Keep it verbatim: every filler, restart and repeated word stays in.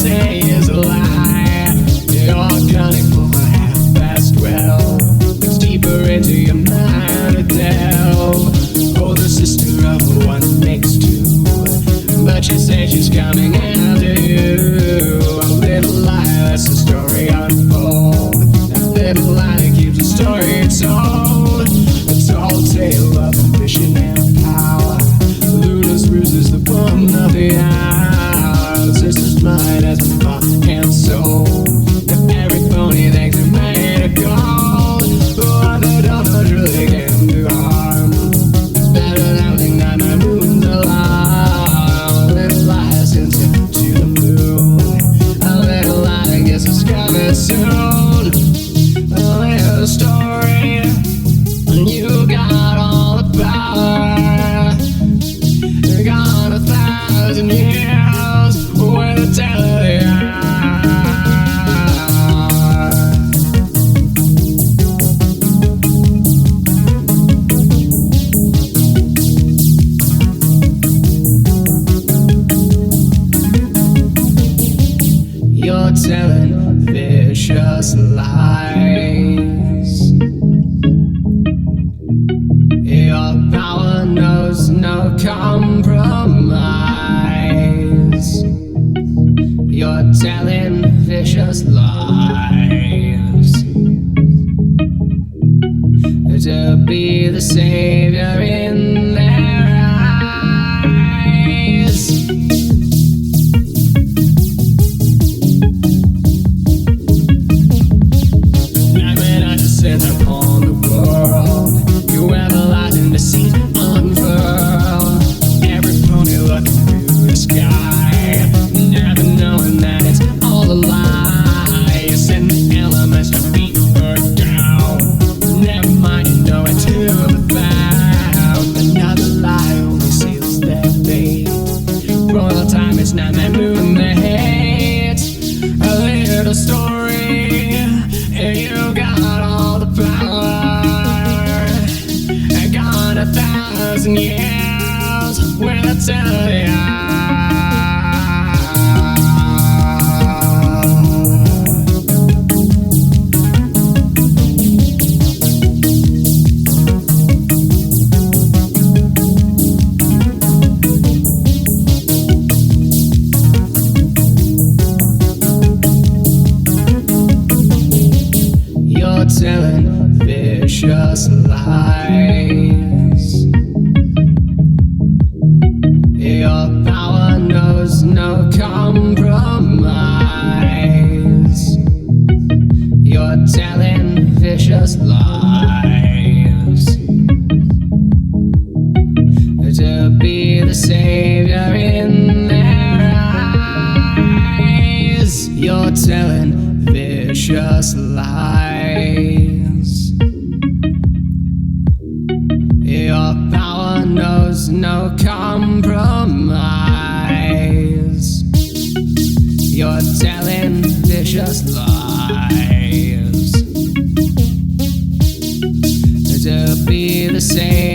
say is a lie. You're gunning for a half past twelve. It's deeper into your mind to delve. Older sister of one makes two, but she says she's coming after you. A little lie lets the story unfold. A little lie that keeps the story told. A tall tale of ambition and power. Luna's bruises the bum of the hour. Sister's mind has been bought and sold. If every pony thinks it made a gold, what they don't know truly can do harm. It's better than think that my moon's alarm. A little lie sends you to the moon. A little lie guess it's coming soon. A little story, and you got all the power. You got a thousand years with a tell of the hour. You're telling vicious lies. Your power knows no compromise. You're telling vicious lies. To be the savior in their eyes. I'm an descent upon the world. You everlasting deceit unfurl. Every pony looking through the sky, never knowing that it's all a lie. You send the elements to beat her down. Never mind, you know it to the found. Another lie only seals their fate. For all the time it's not that moon they hate. A little story, and you got all the power. I got a thousand years with a tell of the hour. You're telling vicious lies. Your power knows no compromise. You're telling vicious lies. To be the savior in their eyes. You're telling vicious lies. Your power knows no compromise. You're telling vicious lies. To be the same